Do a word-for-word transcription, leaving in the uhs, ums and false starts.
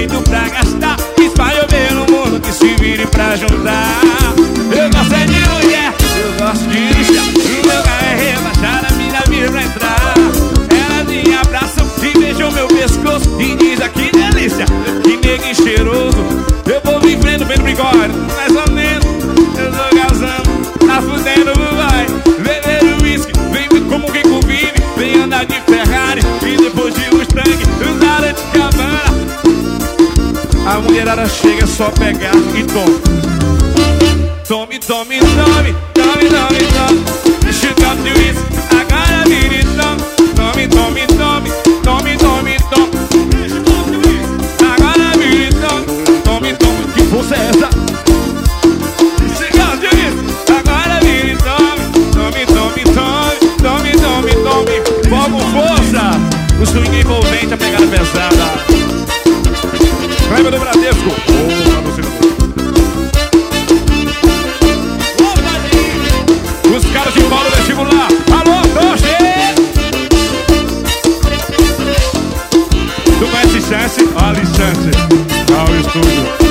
jeito pra gastar. Espalho pelo mundo que se vire pra juntar. Eu gosto é de mulher, eu gosto de lixar. O meu carro é rebaixado, a mina vira pra entrar. Ela me abraça e beija o meu pescoço e diz: ah, que delícia, que neguinho cheiroso. Eu vou vivendo bem no bigode, mais ou menos. Eu tô casando, tá fudendo, vai beber uísque, vem como quem convive. Vem andar de Ferrari e depois de Mustang, usada de Cabana. A mulherada chega, é só pegar e tome. Tome, tome, tome, tome, tome, tome. Deixa o copo de uísque, agora vira e tome. Tome, tome, tome, tome, tome, tome. Deixa o copo de uísque, agora vira e tome. Tome, tome, que força é essa? Deixa o copo de uísque, agora vira e tome. Tome, tome, tome, tome, tome, tome. Fogo, força. O swing envolvente, a pegada pesada. Raiva do Bradesco. Opa, você não. Os caras de Paulo vestibular. Alô, Toche! Tu conhece Chance? Olha, Chance. Ao estúdio.